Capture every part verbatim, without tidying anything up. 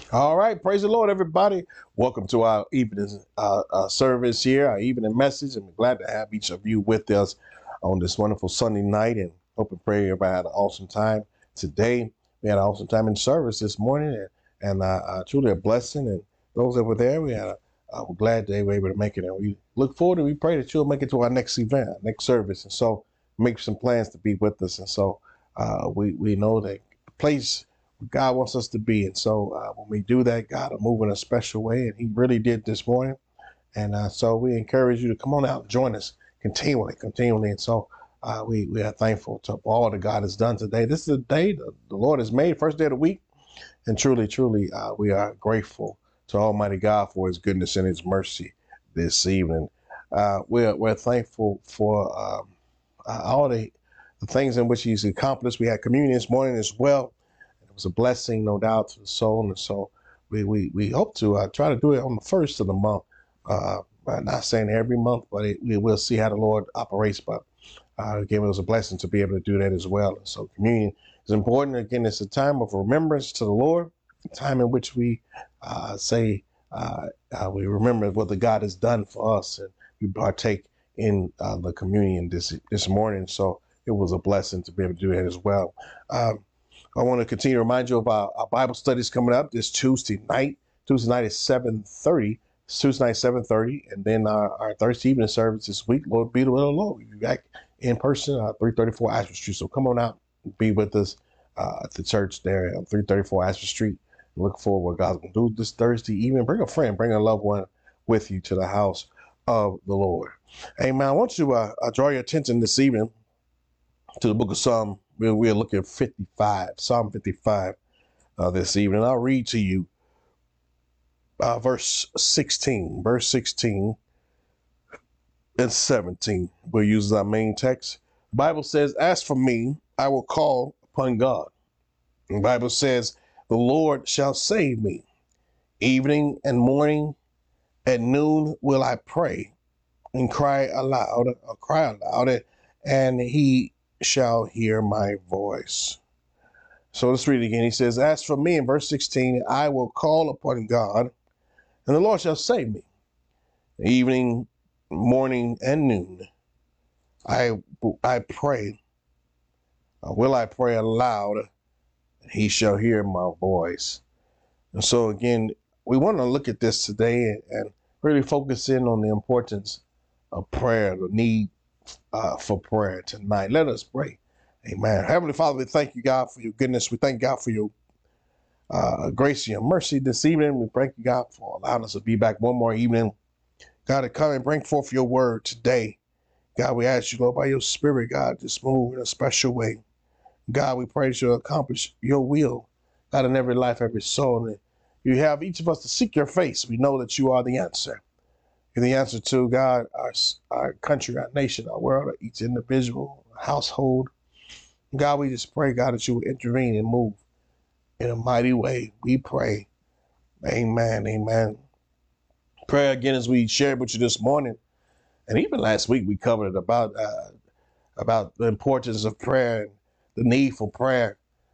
All right, praise the Lord, everybody. Welcome to our evening uh, uh, service here, our evening message, and we're glad to have each of you with us on this wonderful Sunday night. And hope and pray everybody had an awesome time today. We had an awesome time in service this morning, and, and uh, uh, truly a blessing. And those that were there, we had a, uh, we're glad they were able to make it. And we look forward and we pray that you'll make it to our next event, our next service. And so make some plans to be with us. And so uh, we we know that the place God wants us to be. And so uh, when we do that, God will move in a special way. And he really did this morning. And uh, so we encourage you to come on out and join us continually, continually. And so uh, we, we are thankful to all that God has done today. This is a day that the Lord has made, first day of the week. And truly, truly, uh, we are grateful to Almighty God for his goodness and his mercy this evening. Uh, we're, we're thankful for um, uh, all the, the things in which he's accomplished. We had communion this morning as well. It's a blessing, no doubt, to the soul. And so we we, we hope to uh, try to do it on the first of the month. Uh, I'm not saying every month, but it, we will see how the Lord operates. But uh, again, it was a blessing to be able to do that as well. And so communion is important. Again, it's a time of remembrance to the Lord, a time in which we uh, say, uh, uh, we remember what the God has done for us, and we partake in uh, the communion this, this morning. So it was a blessing to be able to do that as well. Um, I want to continue to remind you of our, our Bible studies coming up this Tuesday night. Tuesday night is seven thirty. It's Tuesday night, seven thirty. And then our, our Thursday evening service this week, Lord be the will of the Lord. We'll be back in person, uh, three thirty-four Ashford Street. So come on out and be with us uh, at the church there at three thirty-four Ashford Street. Look forward to what God's going to do this Thursday evening. Bring a friend, bring a loved one with you to the house of the Lord. Amen. I want to uh, uh, draw your attention this evening to the book of Psalm. We're, we're looking at fifty-five, Psalm fifty-five uh, this evening. I'll read to you uh, verse sixteen, verse sixteen and seventeen. We'll use our main text. The Bible says, as for me, I will call upon God. The Bible says, the Lord shall save me. Evening and morning, at noon will I pray and cry aloud, or cry aloud, and he shall hear my voice. So let's read it again. He says, as for me, in verse sixteen, I will call upon God, and the Lord shall save me. Evening, morning, and noon, I I pray. Will I pray aloud, and he shall hear my voice. And so again, we want to look at this today and really focus in on the importance of prayer, the need Uh, for prayer tonight. Let us pray. Amen. Heavenly Father, we thank you, God, for your goodness. We thank God for your uh, grace and your mercy this evening. We thank you, God, for allowing us to be back one more evening. God, to come and bring forth your word today. God, we ask you, Lord, by your spirit, God, just move in a special way. God, we pray that you'll accomplish your will, God, in every life, every soul. And you have each of us to seek your face. We know that you are the answer. You're the answer to, God, our, our country, our nation, our world, each individual, household. God, we just pray, God, that you will intervene and move in a mighty way. We pray. Amen. Amen. Prayer again, as we shared with you this morning, and even last week, we covered about uh, about the importance of prayer and the need for prayer.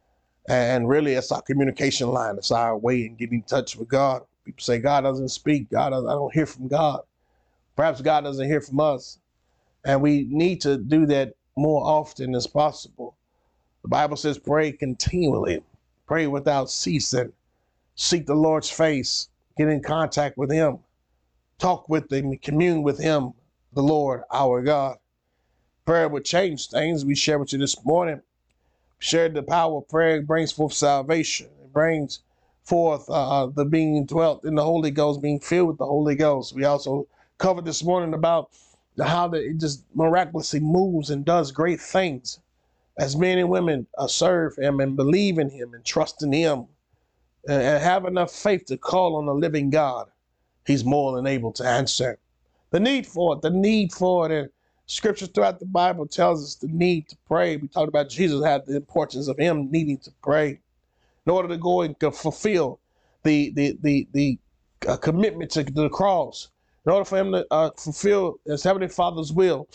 And really, it's our communication line. It's our way in getting in touch with God. People say God doesn't speak. God, doesn't, I don't hear from God. Perhaps God doesn't hear from us. And we need to do that more often as possible. The Bible says pray continually. Pray without ceasing. Seek the Lord's face. Get in contact with him. Talk with him. Commune with him, the Lord, our God. Prayer would change things. We shared with you this morning. We shared the power of prayer. It brings forth salvation. It brings forth uh, the being dwelt in the Holy Ghost, being filled with the Holy Ghost. We also covered this morning about how the, it just miraculously moves and does great things as men and women uh, serve him and believe in him and trust in him and, and have enough faith to call on the living God. He's more than able to answer. The need for it, the need for it. And scripture throughout the Bible tells us the need to pray. We talked about Jesus had the importance of him needing to pray in order to go and to fulfill the, the, the, the uh, commitment to the cross. In order for him to uh, fulfill his Heavenly Father's will,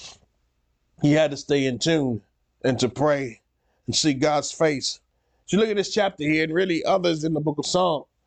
he had to stay in tune and to pray and see God's face. So you look at this chapter here, and really others in the book of Psalm,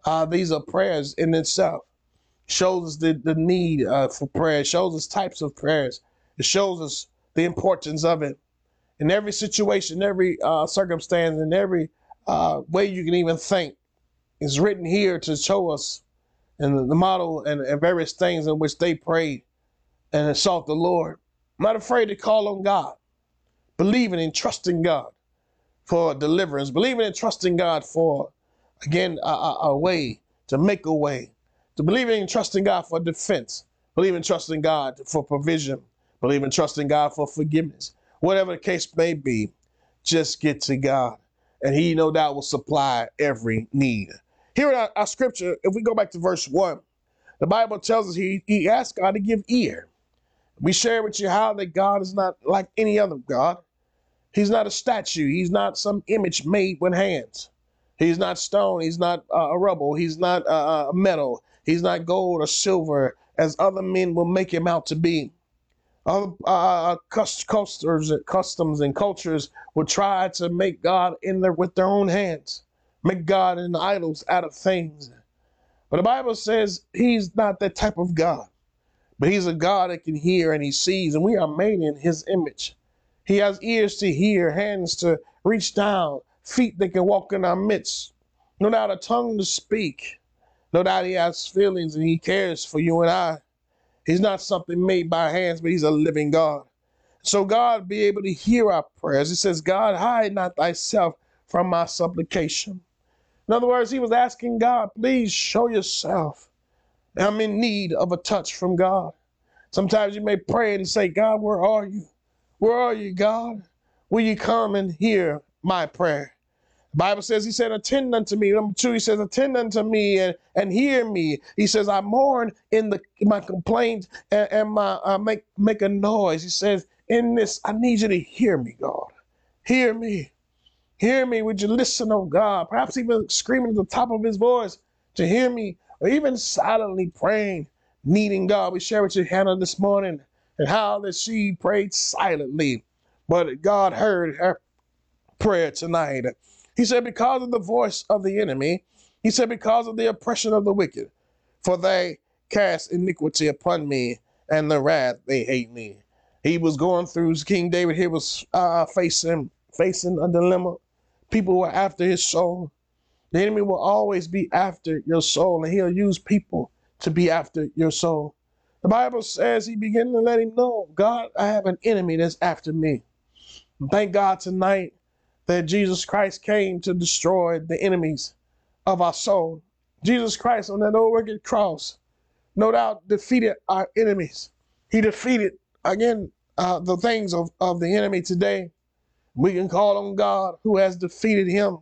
Uh, these are prayers in itself. Shows us the, the need uh, for prayer. It shows us types of prayers. It shows us the importance of it. In every situation, every uh, circumstance, in every uh, way you can even think is written here to show us and the, the model and, and various things in which they prayed and sought the Lord. I'm not afraid to call on God, believing and trusting God for deliverance, believing and trusting God for, again, a, a, a way to make a way, to believing and trusting God for defense, believing and trusting God for provision, believing and trusting God for forgiveness. Whatever the case may be, just get to God, and he no doubt will supply every need. Here in our, our scripture, if we go back to verse one, the Bible tells us he, he asked God to give ear. We share with you how that God is not like any other God. He's not a statue. He's not some image made with hands. He's not stone. He's not uh, a rubble. He's not uh, metal. He's not gold or silver, as other men will make him out to be. Other uh, customs, customs and cultures will try to make God in there with their own hands, make God into idols out of things. But the Bible says he's not that type of God, but he's a God that can hear and he sees, and we are made in his image. He has ears to hear, hands to reach down, feet that can walk in our midst, no doubt a tongue to speak. No doubt he has feelings and he cares for you and I. He's not something made by hands, but he's a living God. So God be able to hear our prayers. It says, God, hide not thyself from my supplication. In other words, he was asking God, please show yourself. I'm in need of a touch from God. Sometimes you may pray and say, God, where are you? Where are you, God? Will you come and hear my prayer? The Bible says, he said, attend unto me. Number two, he says, attend unto me and, and hear me. He says, I mourn in the my complaint and, and my uh, make, make a noise. He says, in this, I need you to hear me, God. Hear me. Hear me. Would you listen, oh God? Perhaps even screaming at the top of his voice to hear me, or even silently praying, needing God. We share with you Hannah this morning and how that she prayed silently, but God heard her prayer tonight. He said, because of the voice of the enemy, he said, because of the oppression of the wicked, for they cast iniquity upon me, and the wrath they hate me. He was going through, King David here was uh, facing, facing a dilemma. People were after his soul. The enemy will always be after your soul, and he'll use people to be after your soul. The Bible says he began to let him know, God, I have an enemy that's after me. And thank God tonight that Jesus Christ came to destroy the enemies of our soul. Jesus Christ on that old rugged cross, no doubt defeated our enemies. He defeated, again, uh, the things of, of the enemy today. We can call on God who has defeated him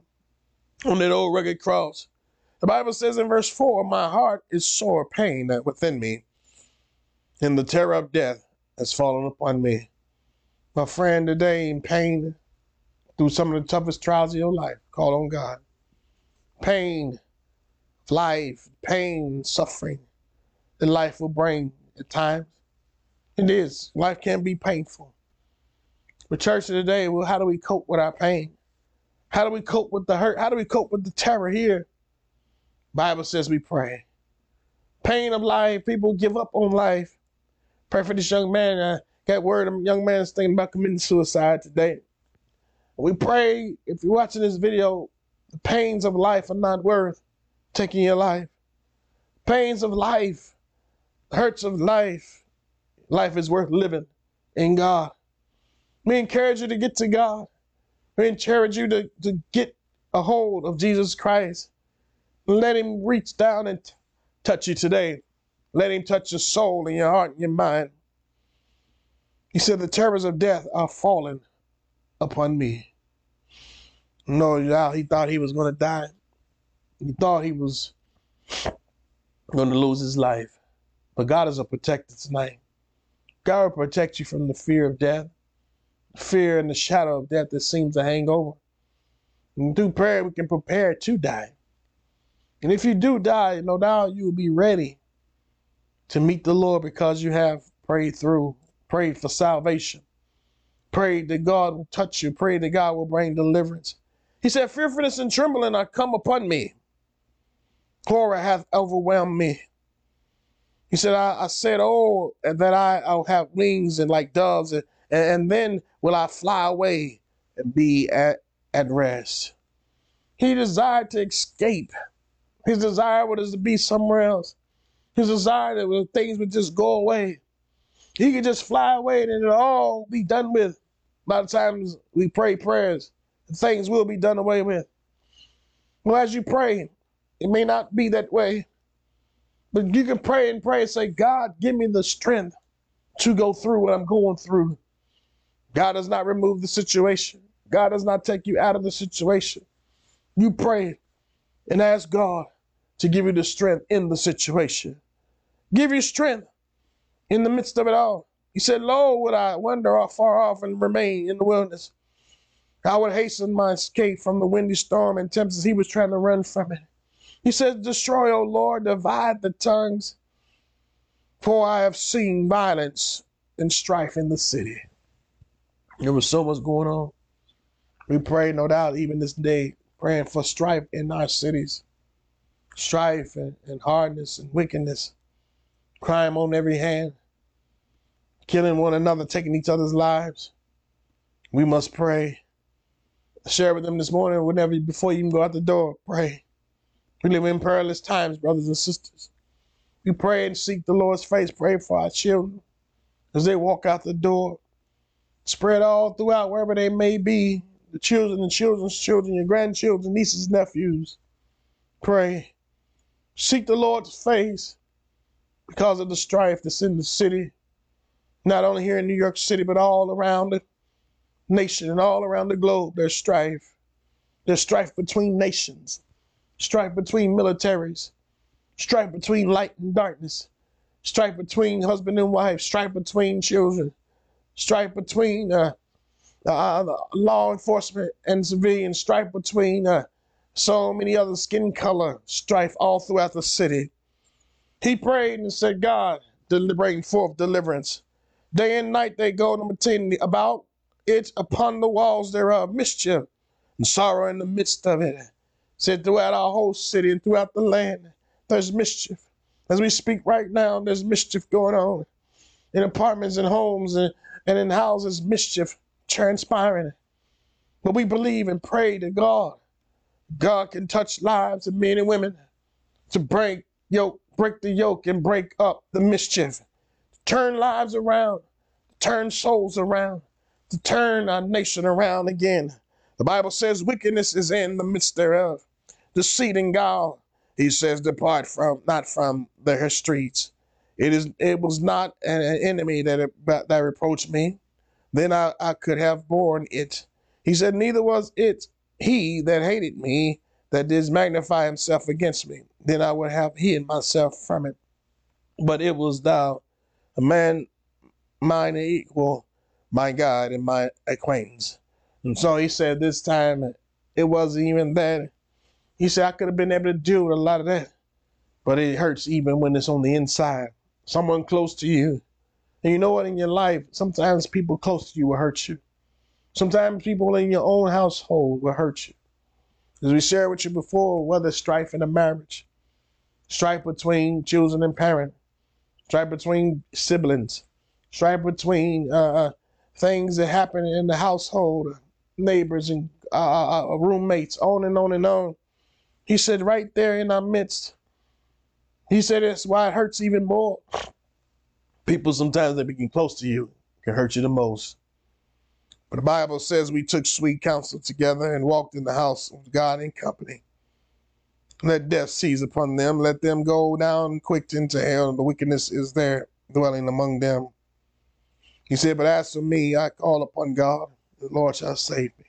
on that old rugged cross. The Bible says in verse four, my heart is sore pain within me, and the terror of death has fallen upon me. My friend, today in pain, through some of the toughest trials of your life, call on God. Pain, life, pain, suffering that life will bring at times. It is. Life can be painful. But church today, well, how do we cope with our pain? How do we cope with the hurt? How do we cope with the terror here? Bible says we pray. Pain of life, people give up on life. Pray for this young man. I got word a young man is thinking about committing suicide today. We pray, if you're watching this video, the pains of life are not worth taking your life. Pains of life, hurts of life, life is worth living in God. We encourage you to get to God. We encourage you to, to get a hold of Jesus Christ. Let him reach down and t- touch you today. Let him touch your soul and your heart and your mind. He said, the terrors of death are falling upon me. No doubt he thought he was going to die. He thought he was going to lose his life. But God is a protector tonight. God will protect you from the fear of death, fear and the shadow of death that seems to hang over. And through prayer, we can prepare to die. And if you do die, no doubt you will be ready to meet the Lord because you have prayed through, prayed for salvation, prayed that God will touch you, prayed that God will bring deliverance. He said, fearfulness and trembling are come upon me. Horror hath overwhelmed me. He said, I, I said, oh, that I, I'll have wings and like doves, and, and then will I fly away and be at, at rest. He desired to escape. His desire was to be somewhere else. His desire that things would just go away. He could just fly away and it'll all be done with. A lot of times we pray prayers, and things will be done away with. Well, as you pray, it may not be that way, but you can pray and pray and say, God, give me the strength to go through what I'm going through. God does not remove the situation. God does not take you out of the situation. You pray and ask God to give you the strength in the situation. Give you strength in the midst of it all. He said, lo, would I wander off far off and remain in the wilderness. I would hasten my escape from the windy storm and tempest. He was trying to run from it. He said, destroy, O Lord, divide the tongues, for I have seen violence and strife in the city. There was so much going on. We pray, no doubt, even this day, praying for strife in our cities. Strife and, and hardness and wickedness. Crime on every hand. Killing one another, taking each other's lives. We must pray. Share with them this morning, whenever, before you even go out the door, pray. We live in perilous times, brothers and sisters. We pray and seek the Lord's face. Pray for our children as they walk out the door. Spread all throughout wherever they may be. The children and children's children, your grandchildren, nieces, nephews. Pray. Seek the Lord's face because of the strife that's in the city. Not only here in New York City, but all around the nation and all around the globe. There's strife. There's strife between nations. Strife between militaries. Strife between light and darkness. Strife between husband and wife. Strife between children. Strife between uh, uh, law enforcement and civilians. Strife between uh, so many other skin color. Strife all throughout the city. He prayed and said, God, bring forth deliverance. Day and night they go to maternity about it upon the walls thereof, mischief and sorrow in the midst of it. Said throughout our whole city and throughout the land, there's mischief. As we speak right now, there's mischief going on. In apartments and homes and, and in houses, mischief transpiring. But we believe and pray to God. God can touch lives of men and women to break yoke, break the yoke and break up the mischief. Turn lives around, turn souls around, to turn our nation around again. The Bible says wickedness is in the midst thereof. Deceit and guile, he says, depart from, not from their streets. It is, it was not an, an enemy that, that reproached me. Then I, I could have borne it. He said, neither was it he that hated me that did magnify himself against me. Then I would have hid myself from it. But it was thou, a man mine equal, my God and my acquaintance. And so he said this time, it wasn't even that. He said, I could have been able to deal with a lot of that, but it hurts even when it's on the inside. Someone close to you. And you know what, in your life, sometimes people close to you will hurt you. Sometimes people in your own household will hurt you. As we shared with you before, whether strife in a marriage, strife between children and parents, strife between siblings, strife between uh, things that happen in the household, neighbors and uh, uh, roommates, on and on and on. He said right there in our midst, he said that's why it hurts even more. People sometimes that become close to you can hurt you the most. But the Bible says we took sweet counsel together and walked in the house of God in company. Let death seize upon them. Let them go down quick into hell. The wickedness is there dwelling among them. He said, but as for me, I call upon God. The Lord shall save me.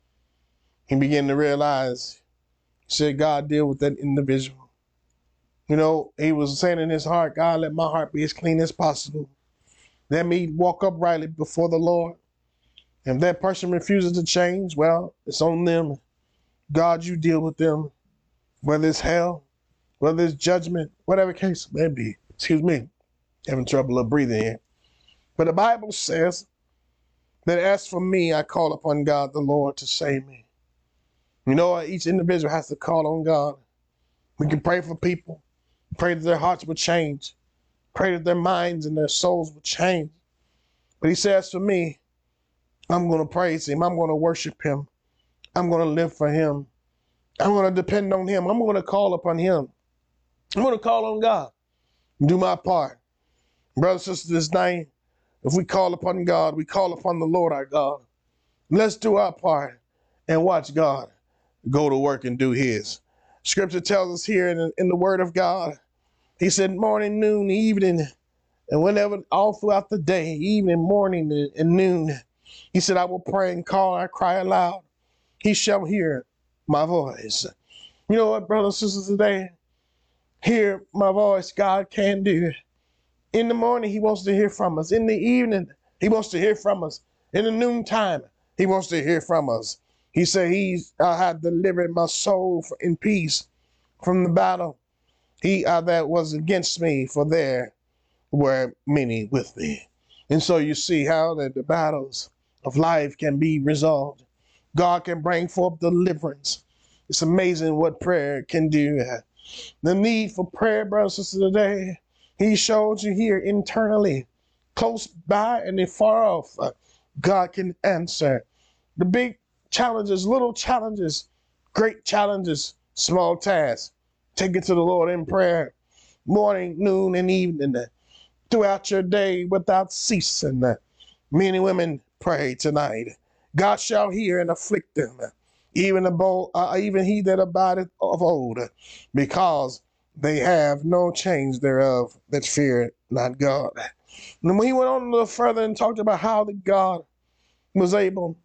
He began to realize, he said, God, deal with that individual. You know, he was saying in his heart, God, let my heart be as clean as possible. Let me walk uprightly before the Lord. If that person refuses to change, well, it's on them. God, you deal with them. Whether it's hell, whether it's judgment, whatever case it may be. Excuse me, having trouble of breathing here. But the Bible says that as for me, I call upon God the Lord to save me. You know, each individual has to call on God. We can pray for people, pray that their hearts would change, pray that their minds and their souls would change. But he says, for me, I'm going to praise him. I'm going to worship him. I'm going to live for him. I'm going to depend on him. I'm going to call upon him. I'm going to call on God and do my part. Brothers and sisters, this night, if we call upon God, we call upon the Lord our God. Let's do our part and watch God go to work and do his. Scripture tells us here in the, in the word of God, he said morning, noon, evening, and whenever, all throughout the day, evening, morning, and noon, he said, I will pray and call, I cry aloud. He shall hear my voice. You know what, brothers and sisters, today, hear my voice, God can do. In the morning, he wants to hear from us. In the evening, he wants to hear from us. In the noontime, he wants to hear from us. He said, he's, I have delivered my soul in peace from the battle. He uh, that was against me, for there were many with me. And so you see how that the battles of life can be resolved. God can bring forth deliverance. It's amazing what prayer can do. The need for prayer, brothers and sisters, today, he showed you here internally, close by and far off. Uh, God can answer. The big challenges, little challenges, great challenges, small tasks. Take it to the Lord in prayer, morning, noon, and evening, uh, throughout your day without ceasing. Uh, men and women, pray tonight. God shall hear and afflict them, uh, even, abode, uh, even he that abideth of old, uh, because they have no change thereof that fear not God. And when he went on a little further and talked about how the God was able,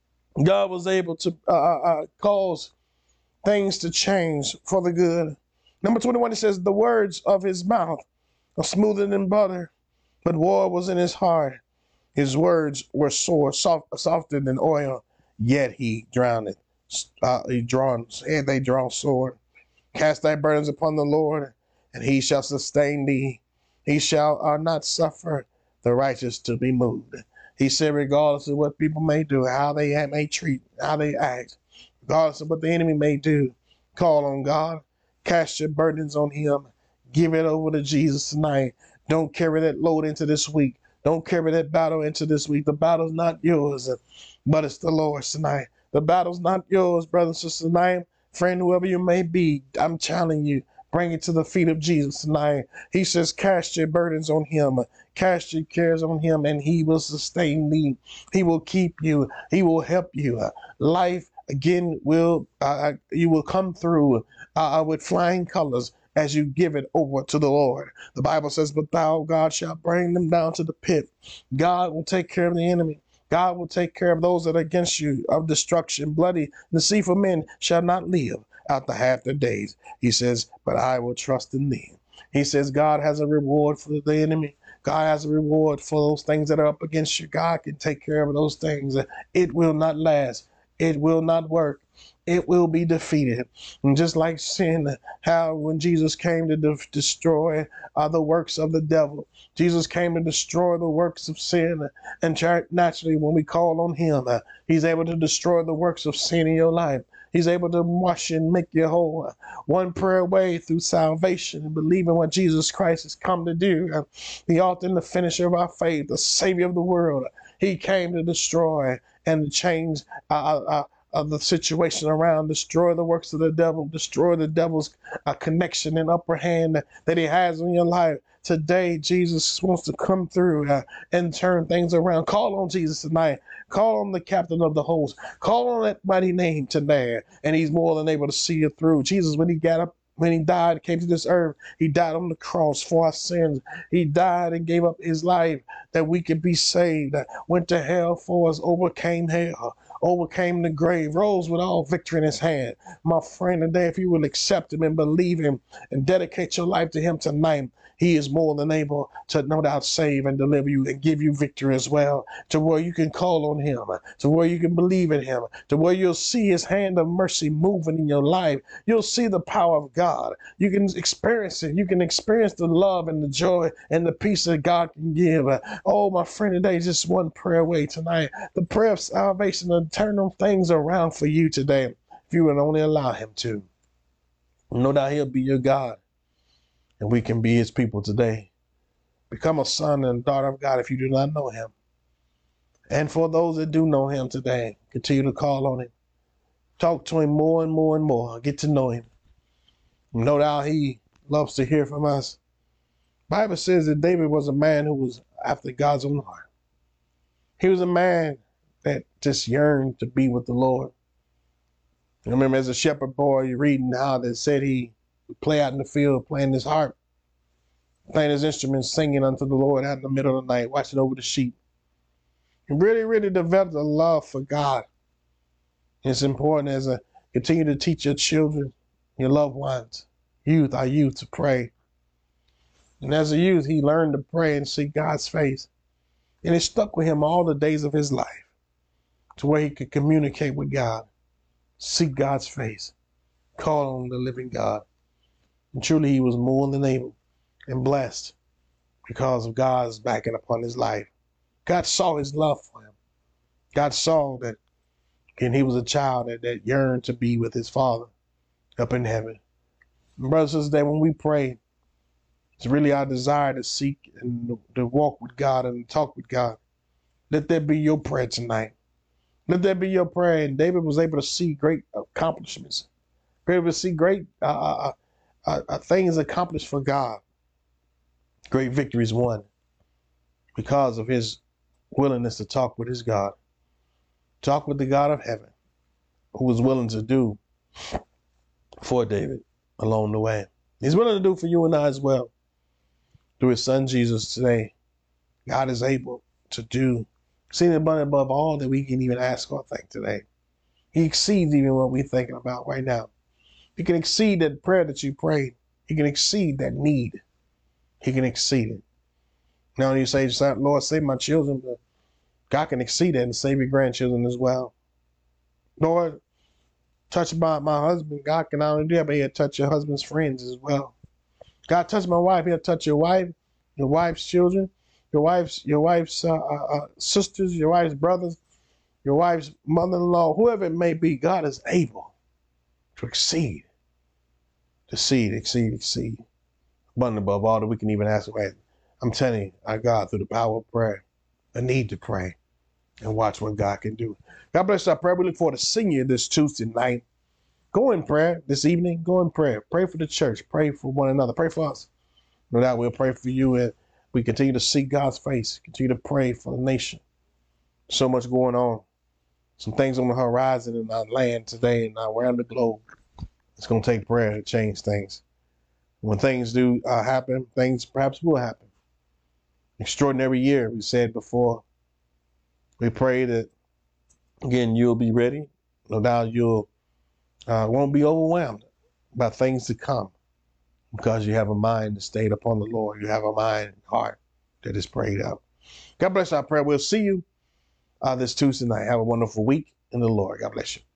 God was able to uh, uh, cause things to change for the good. Number twenty-one, it says, the words of his mouth are smoother than butter, but war was in his heart. His words were sore, soft, softer than oil, yet he drowned it. Uh, he drawn, and they draw sword. Cast thy burdens upon the Lord, and he shall sustain thee. He shall uh, not suffer the righteous to be moved. He said, regardless of what people may do, how they may treat, how they act, regardless of what the enemy may do, call on God. Cast your burdens on him. Give it over to Jesus tonight. Don't carry that load into this week. Don't carry that battle into this week. The battle's not yours, but it's the Lord's tonight. The battle's not yours, brothers and sisters, tonight. Friend, whoever you may be, I'm challenging you. Bring it to the feet of Jesus tonight. He says, cast your burdens on him. Cast your cares on him, and he will sustain thee. He will keep you. He will help you. Life, again, will uh, you will come through uh, with flying colors as you give it over to the Lord. The Bible says, but thou, God, shalt bring them down to the pit. God will take care of the enemy. God will take care of those that are against you of destruction. Bloody, deceitful men shall not live after half their days. He says, but I will trust in thee. He says, God has a reward for the enemy. God has a reward for those things that are up against you. God can take care of those things. It will not last. It will not work. It will be defeated. And just like sin, how when Jesus came to de- destroy uh, the works of the devil, Jesus came to destroy the works of sin. And naturally, when we call on him, uh, he's able to destroy the works of sin in your life. He's able to wash and make you whole. One prayer away through salvation and believing what Jesus Christ has come to do. Uh, the author and the finisher of our faith, the Savior of the world. He came to destroy and to change uh, uh, of the situation around, destroy the works of the devil, destroy the devil's uh, connection and upper hand that, that he has in your life. Today, Jesus wants to come through uh, and turn things around. Call on Jesus tonight. Call on the captain of the host. Call on that mighty name today, and he's more than able to see you through. Jesus, when he got up, when he died, came to this earth, he died on the cross for our sins. He died and gave up his life that we could be saved. Went to hell for us, overcame hell, overcame the grave, rose with all victory in his hand. My friend, today, if you will accept him and believe him and dedicate your life to him tonight, he is more than able to no doubt save and deliver you and give you victory as well, to where you can call on him, to where you can believe in him, to where you'll see his hand of mercy moving in your life. You'll see the power of God. You can experience it. You can experience the love and the joy and the peace that God can give. Oh, my friend, today is just one prayer away tonight. The prayer of salvation to turn them things around for you today, if you would only allow him to. No doubt he'll be your God, and we can be his people today. Become a son and daughter of God if you do not know him. And for those that do know him today, continue to call on him. Talk to him more and more and more. Get to know him. No doubt he loves to hear from us. The Bible says that David was a man who was after God's own heart. He was a man that just yearned to be with the Lord. I remember as a shepherd boy, you're reading how they said he would play out in the field, playing his harp, playing his instruments, singing unto the Lord out in the middle of the night, watching over the sheep. He really, really developed a love for God. It's important as a continue to teach your children, your loved ones, youth, our youth to pray. And as a youth, he learned to pray and seek God's face. And it stuck with him all the days of his life to where he could communicate with God, seek God's face, call on the living God. And truly he was more than able and blessed because of God's backing upon his life. God saw his love for him. God saw that and he was a child that, that yearned to be with his father up in heaven. And brothers and sisters, that when we pray, it's really our desire to seek and to walk with God and talk with God. Let that be your prayer tonight. Let that be your prayer. And David was able to see great accomplishments, able to see great uh, uh, uh, uh, things accomplished for God, great victories won because of his willingness to talk with his God, talk with the God of heaven, who was willing to do for David along the way. He's willing to do for you and I as well. Through his son Jesus today, God is able to do exceeding abundant above all that we can even ask or think today. He exceeds even what we're thinking about right now. He can exceed that prayer that you prayed. He can exceed that need. He can exceed it. Now you say, Lord, save my children, but God can exceed it and save your grandchildren as well. Lord, touch my, my husband. God can not only do that, but he'll touch your husband's friends as well. God touch my wife. He'll touch your wife, your wife's children, your wife's your wife's uh, uh, sisters, your wife's brothers, your wife's mother-in-law, whoever it may be. God is able to exceed, to exceed, exceed, exceed, abundant above all that we can even ask. I'm telling you, our God, through the power of prayer, a need to pray and watch what God can do. God bless our prayer. We look forward to seeing you this Tuesday night. Go in prayer this evening. Go in prayer. Pray for the church. Pray for one another. Pray for us. No doubt we'll pray for you, and we continue to seek God's face. Continue to pray for the nation. So much going on. Some things on the horizon in our land today and around the globe. It's going to take prayer to change things. When things do uh, happen, things perhaps will happen. Extraordinary year, we said before. We pray that, again, you'll be ready. No doubt you'll Uh, won't be overwhelmed by things to come because you have a mind that stayed upon the Lord. You have a mind and heart that is prayed out. God bless our prayer. We'll see you uh, this Tuesday night. Have a wonderful week in the Lord. God bless you.